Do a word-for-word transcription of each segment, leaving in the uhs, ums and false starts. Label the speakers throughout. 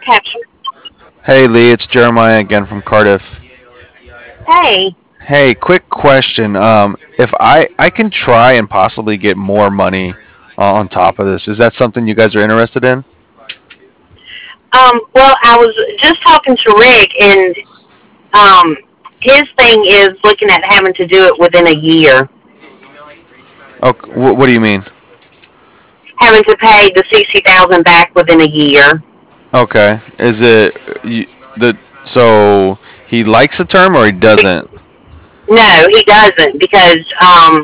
Speaker 1: capture.
Speaker 2: Hey Lee, it's Jeremiah again from Cardiff.
Speaker 1: Hey,
Speaker 2: Hey, quick question. Um, if I I can try and possibly get more money uh, on top of this, is that something you guys are interested in?
Speaker 1: um, well, I was just talking to Rick, and um, his thing is looking at having to do it within a year,
Speaker 2: Oh, wh- what do you mean?
Speaker 1: having to pay the sixty thousand back within a year.
Speaker 2: Okay, is it you, the so he likes the term or he doesn't?
Speaker 1: No, he doesn't because um,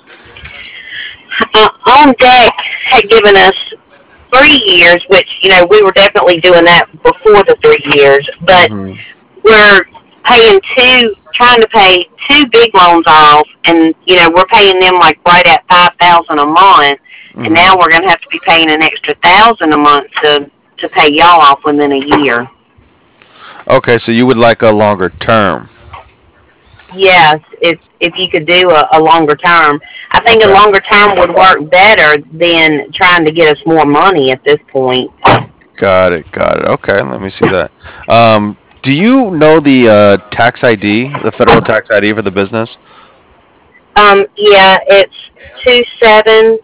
Speaker 1: uh, on deck had given us three years, which you know we were definitely doing that before the three years, but
Speaker 2: Hmm.
Speaker 1: we're paying two, trying to pay two big loans off, and you know we're paying them like right at five thousand a month, and
Speaker 2: Hmm.
Speaker 1: now we're gonna have to be paying an extra thousand a month to to pay y'all off within a year.
Speaker 2: Okay, so you would like a longer term.
Speaker 1: Yes, if if you could do a, a longer term, I think a
Speaker 2: Okay,
Speaker 1: longer term would work better than trying to get us more money at this point.
Speaker 2: got it, got it. Okay, let me see that. Um, do you know the uh, tax I D, the federal tax I D for the business?
Speaker 1: Um, yeah, it's two seven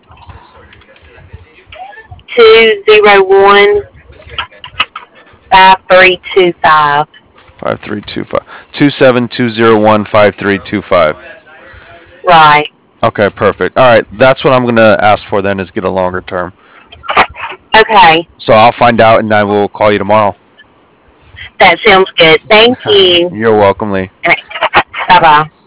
Speaker 1: two zero one five three two five.
Speaker 2: Five three two five two seven two zero one five three two five.
Speaker 1: Right.
Speaker 2: Okay, perfect. All right, that's what I'm gonna ask for then is get a longer term.
Speaker 1: Okay.
Speaker 2: So I'll find out and I will call you tomorrow.
Speaker 1: That sounds good. Thank you.
Speaker 2: You're welcome, Lee.
Speaker 1: Bye bye.